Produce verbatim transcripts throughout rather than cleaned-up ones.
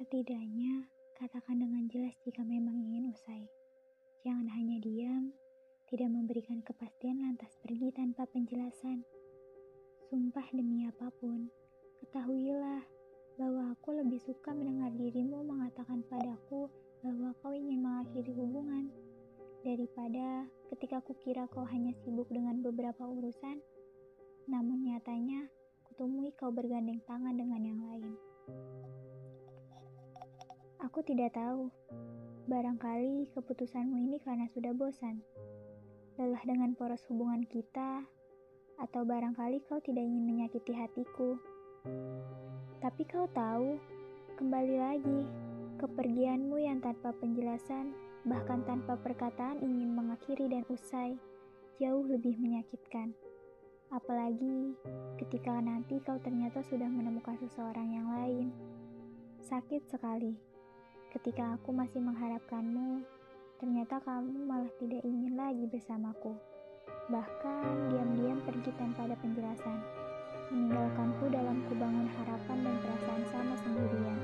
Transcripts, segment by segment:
Setidaknya, katakan dengan jelas jika memang ingin usai. Jangan hanya diam, tidak memberikan kepastian lantas pergi tanpa penjelasan. Sumpah demi apapun, ketahuilah bahwa aku lebih suka mendengar dirimu mengatakan padaku bahwa kau ingin mengakhiri hubungan, daripada ketika kukira kau hanya sibuk dengan beberapa urusan, namun nyatanya kutemui kau bergandeng tangan dengan yang lain. Aku tidak tahu, barangkali keputusanmu ini karena sudah bosan, lelah dengan poros hubungan kita, atau barangkali kau tidak ingin menyakiti hatiku. Tapi kau tahu, kembali lagi, kepergianmu yang tanpa penjelasan, bahkan tanpa perkataan ingin mengakhiri dan usai, jauh lebih menyakitkan. Apalagi ketika nanti kau ternyata sudah menemukan seseorang yang lain. Sakit sekali. Ketika aku masih mengharapkanmu, ternyata kamu malah tidak ingin lagi bersamaku. Bahkan diam-diam pergi tanpa ada penjelasan, meninggalkanku dalam kubangun harapan dan perasaan sama sendirian.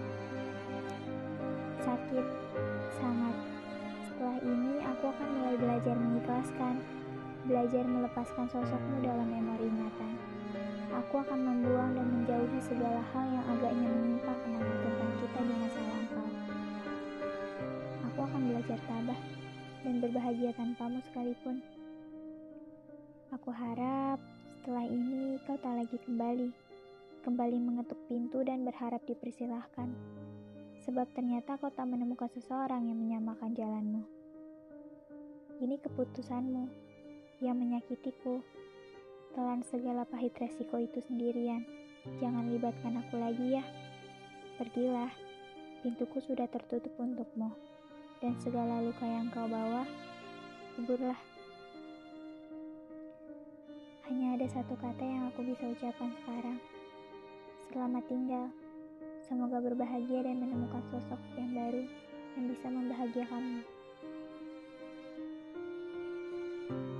Sakit, sangat. Setelah ini aku akan mulai belajar mengikhlaskan, belajar melepaskan sosokmu dalam memori ingatan. Aku akan membuang dan menjauhi segala hal yang agaknya menyimpang kenangan tentang kita di masa lampau. Aku akan belajar tabah dan berbahagia tanpamu sekalipun. Aku harap setelah ini kau tak lagi kembali, kembali mengetuk pintu dan berharap dipersilahkan. Sebab ternyata kau tak menemukan seseorang yang menyamakan jalanmu. Ini keputusanmu yang menyakitiku. Telan segala pahit resiko itu sendirian. Jangan libatkan aku lagi ya. Pergilah, pintuku sudah tertutup untukmu. Dan segala luka yang kau bawa, kuburlah. Hanya ada satu kata yang aku bisa ucapkan sekarang. Selamat tinggal. Semoga berbahagia dan menemukan sosok yang baru yang bisa membahagiakanmu.